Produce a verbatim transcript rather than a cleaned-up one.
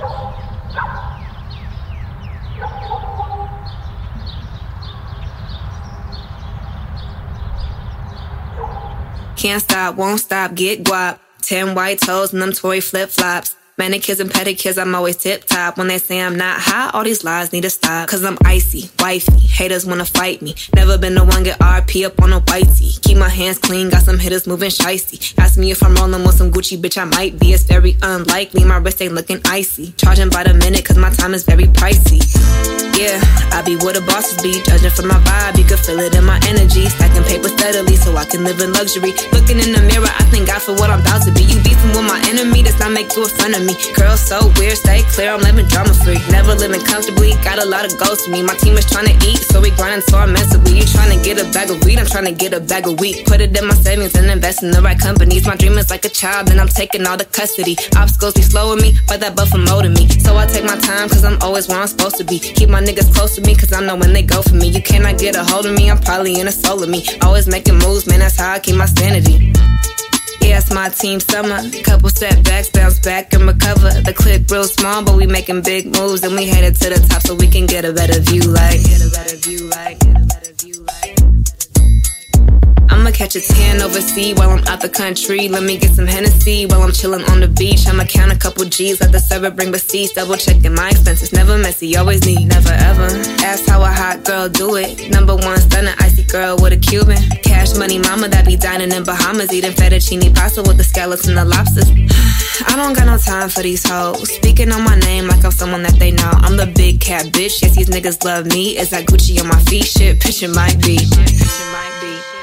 Can't stop, won't stop, get guap. Ten white toes and them Tory flip-flops. Manicures and pedicures, I'm always tip-top. When they say I'm not hot, all these lies need to stop. Cause I'm icy, wifey, haters wanna fight me. Never been the one get R P up on a whitey. Keep my hands clean, got some hitters moving shicey. Ask me if I'm rolling with some Gucci, bitch, I might be. It's very unlikely, my wrist ain't looking icy. Charging by the minute cause my time is very pricey. Yeah, I be where the bosses be. Judging from my vibe, you can feel it in my energy. Stacking paper steadily so I can live in luxury. Looking in the mirror, I thank God for what I'm about to be. You beefing with my enemy, does not make you a friend of me. Girl, so weird, stay clear, I'm living drama free. Never living comfortably, got a lot of goals to me. My team is trying to eat, so we grinding so immensely. You trying to get a bag of weed, I'm trying to get a bag of wheat. Put it in my savings and invest in the right companies. My dream is like a child, and I'm taking all the custody. Obstacles be slowing me, but that buffer molding me. So I take my time, cause I'm always where I'm supposed to be. Keep my niggas close to me, cause I know when they go for me. You cannot get a hold of me, I'm probably in a soul of me. Always making moves, man, that's how I keep my sanity. Yeah, it's my team summer. Couple setbacks, bounce back and recover. The clip real small, but we making big moves. And we headed to the top so we can get a better view like Get a better view like Get a better view like I'ma catch a tan overseas while I'm out the country. Let me get some Hennessy while I'm chillin' on the beach. I'ma count a couple G's, let the server bring receipts. Double checking my expenses, never messy, always neat, never ever. Ask how a hot girl do it. Number one stunner, icy girl with a Cuban. Cash money mama that be dining in Bahamas. Eating fettuccine pasta with the scallops and the lobsters. I don't got no time for these hoes. Speaking on my name like I'm someone that they know. I'm the big cat bitch, yes these niggas love me. Is that Gucci on my feet? Shit, picture might be Picture might be